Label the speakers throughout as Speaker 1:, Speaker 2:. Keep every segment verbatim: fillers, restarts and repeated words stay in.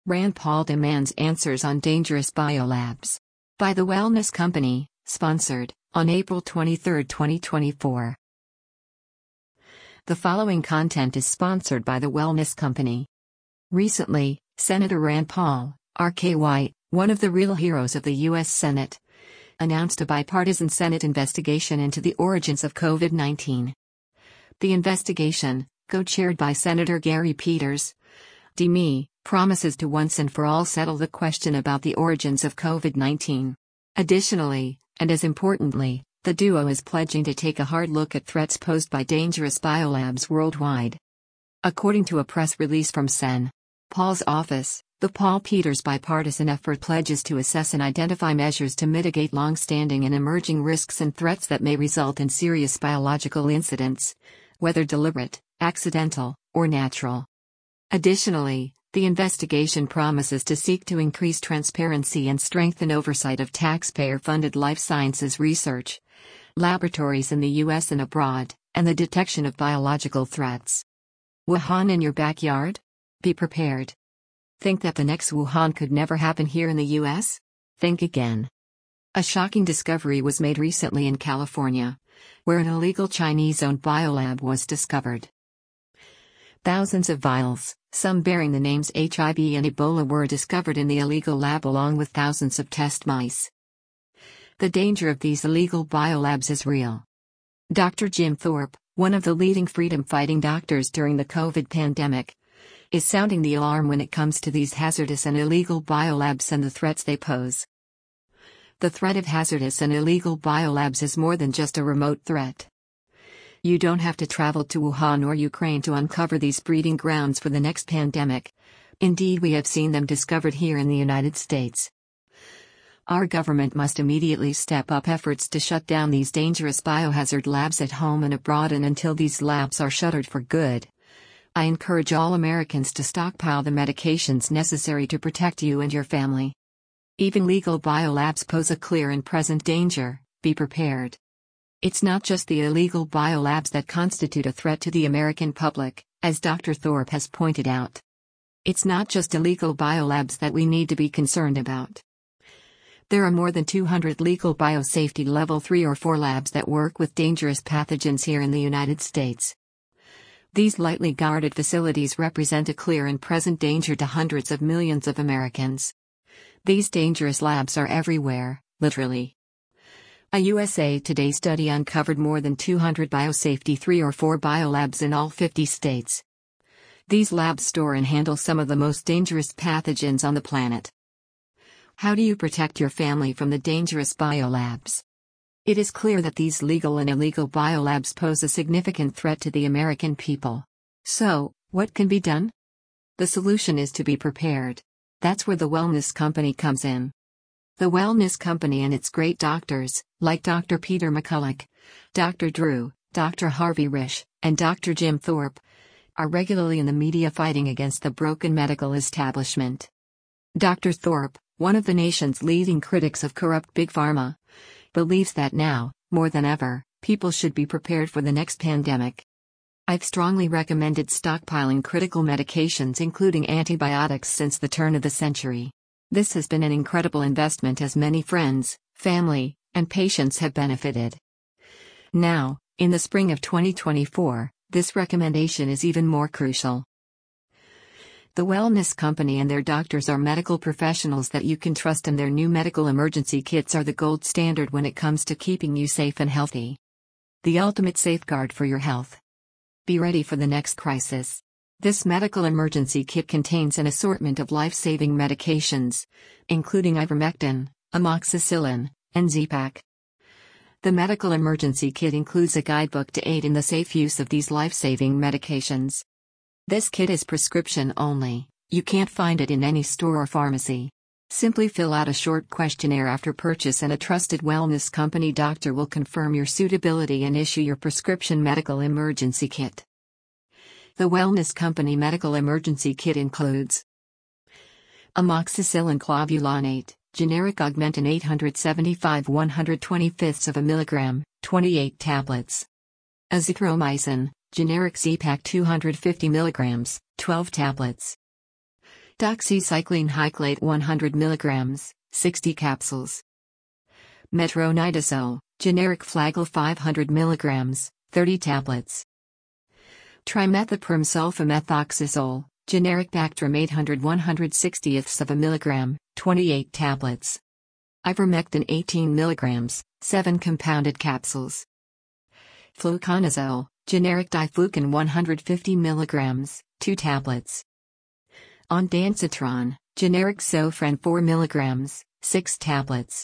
Speaker 1: Rand Paul demands answers on dangerous biolabs. By The Wellness Company, sponsored, on April twenty-third, twenty twenty-four. The following content is sponsored by The Wellness Company. Recently, Senator Rand Paul, R K Y, one of the real heroes of the U S Senate, announced a bipartisan Senate investigation into the origins of COVID nineteen. The investigation, co-chaired by Senator Gary Peters, D M E, promises to once and for all settle the question about the origins of COVID nineteen. Additionally, and as importantly, the duo is pledging to take a hard look at threats posed by dangerous biolabs worldwide. According to a press release from Sen. Paul's office, the Paul Peters bipartisan effort pledges to assess and identify measures to mitigate long-standing and emerging risks and threats that may result in serious biological incidents, whether deliberate, accidental, or natural. Additionally, the investigation promises to seek to increase transparency and strengthen oversight of taxpayer-funded life sciences research, laboratories in the U S and abroad, and the detection of biological threats. Wuhan in your backyard? Be prepared. Think that the next Wuhan could never happen here in the U S? Think again. A shocking discovery was made recently in California, where an illegal Chinese-owned biolab was discovered. Thousands of vials, some bearing the names H I V and Ebola, were discovered in the illegal lab along with thousands of test mice. The danger of these illegal biolabs is real. Doctor Jim Thorpe, one of the leading freedom-fighting doctors during the COVID pandemic, is sounding the alarm when it comes to these hazardous and illegal biolabs and the threats they pose. The threat of hazardous and illegal biolabs is more than just a remote threat. You don't have to travel to Wuhan or Ukraine to uncover these breeding grounds for the next pandemic. Indeed, we have seen them discovered here in the United States. Our government must immediately step up efforts to shut down these dangerous biohazard labs at home and abroad, and until these labs are shuttered for good. I encourage all Americans to stockpile the medications necessary to protect you and your family. Even legal biolabs pose a clear and present danger. Be prepared. It's not just the illegal biolabs that constitute a threat to the American public, as Doctor Thorpe has pointed out. It's not just illegal biolabs that we need to be concerned about. There are more than two hundred legal biosafety level three or four labs that work with dangerous pathogens here in the United States. These lightly guarded facilities represent a clear and present danger to hundreds of millions of Americans. These dangerous labs are everywhere, literally. A U S A Today study uncovered more than two hundred biosafety three or four biolabs in all fifty states. These labs store and handle some of the most dangerous pathogens on the planet. How do you protect your family from the dangerous biolabs? It is clear that these legal and illegal biolabs pose a significant threat to the American people. So, what can be done? The solution is to be prepared. That's where the Wellness Company comes in. The Wellness Company and its great doctors, like Doctor Peter McCulloch, Doctor Drew, Doctor Harvey Risch, and Doctor Jim Thorpe, are regularly in the media fighting against the broken medical establishment. Doctor Thorpe, one of the nation's leading critics of corrupt Big Pharma, believes that now, more than ever, people should be prepared for the next pandemic. I've strongly recommended stockpiling critical medications, including antibiotics, since the turn of the century. This has been an incredible investment, as many friends, family, and patients have benefited. Now, in the spring of twenty twenty-four, this recommendation is even more crucial. The Wellness Company and their doctors are medical professionals that you can trust, and their new medical emergency kits are the gold standard when it comes to keeping you safe and healthy. The ultimate safeguard for your health. Be ready for the next crisis. This medical emergency kit contains an assortment of life-saving medications, including ivermectin, amoxicillin, and Z-Pak. The medical emergency kit includes a guidebook to aid in the safe use of these life-saving medications. This kit is prescription only. You can't find it in any store or pharmacy. Simply fill out a short questionnaire after purchase, and a trusted Wellness Company doctor will confirm your suitability and issue your prescription medical emergency kit. The Wellness Company Medical Emergency Kit includes amoxicillin clavulanate, generic Augmentin eight seventy-five one hundred twenty-fifths of a milligram, twenty-eight tablets. Azithromycin, generic Z-Pak two hundred fifty milligrams, twelve tablets. Doxycycline Hyclate one hundred milligrams, sixty capsules. Metronidazole, generic Flagyl five hundred milligrams, thirty tablets. Trimethoprim sulfamethoxazole, generic Bactrim eight hundred one hundred sixtieths of a milligram, twenty-eight tablets. Ivermectin eighteen milligrams, seven compounded capsules. Fluconazole, generic Diflucan one hundred fifty milligrams, two tablets. Ondansetron, generic Zofran four milligrams, six tablets.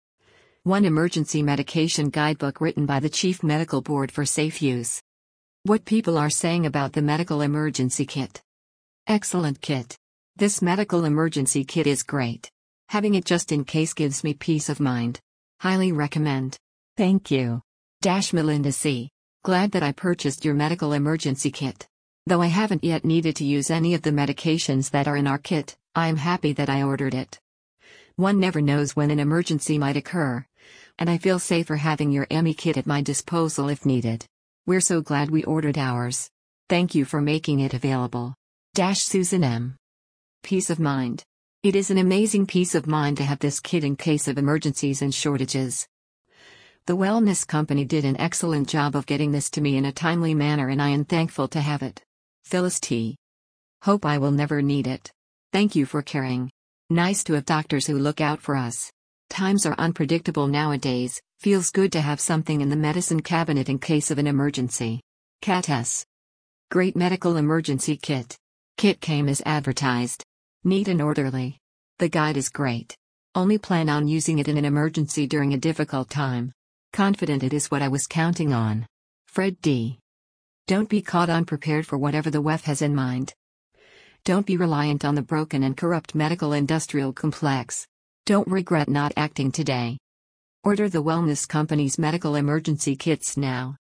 Speaker 1: One emergency medication guidebook written by the Chief Medical Board for safe use. What people are saying about the medical emergency kit. Excellent kit. This medical emergency kit is great. Having it just in case gives me peace of mind. Highly recommend. Thank you. Dash Melinda C. Glad that I purchased your medical emergency kit. Though I haven't yet needed to use any of the medications that are in our kit, I am happy that I ordered it. One never knows when an emergency might occur, and I feel safer having your E M I kit at my disposal if needed. We're so glad we ordered ours. Thank you for making it available. Dash Susan M. Peace of mind. It is an amazing peace of mind to have this kit in case of emergencies and shortages. The Wellness Company did an excellent job of getting this to me in a timely manner and I am thankful to have it. Phyllis T. Hope I will never need it. Thank you for caring. Nice to have doctors who look out for us. Times are unpredictable nowadays, feels good to have something in the medicine cabinet in case of an emergency. Cat S. Great medical emergency kit. Kit came as advertised. Neat and orderly. The guide is great. Only plan on using it in an emergency during a difficult time. Confident it is what I was counting on. Fred D. Don't be caught unprepared for whatever the W E F has in mind. Don't be reliant on the broken and corrupt medical industrial complex. Don't regret not acting today. Order the Wellness Company's medical emergency kits now.